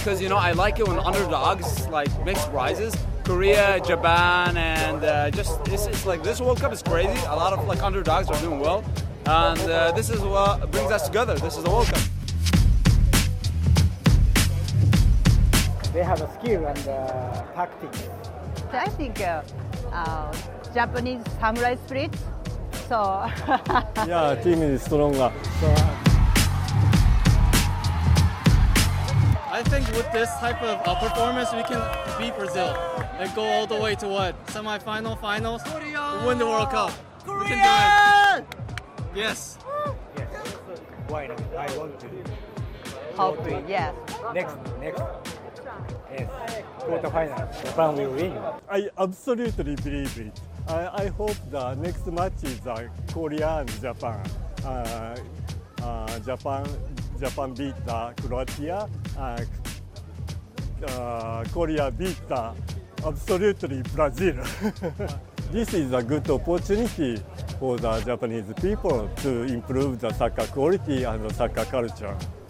because I like it when underdogs like makes rises. Korea, Japan, and it's like this World Cup is crazy. A lot of like underdogs are doing well, and this is what brings us together. This is the World Cup. They have a skill and tactics. I think Japanese samurai spirit. So yeah, team is stronger. I think with this type of performance, we can beat Brazil and go all the way to what? Semi-final, finals, win the World Cup. We can do it. Yes. Yes. Why not? I want to. hopefully, yes. Next. Yes. Quarterfinal. Japan will win. I absolutely believe it. I hope the next match is Korea and Japan. Japan beat Croatia. Korea beat absolutely Brazil. This is a good opportunity for the Japanese people to improve the soccer quality and the soccer culture.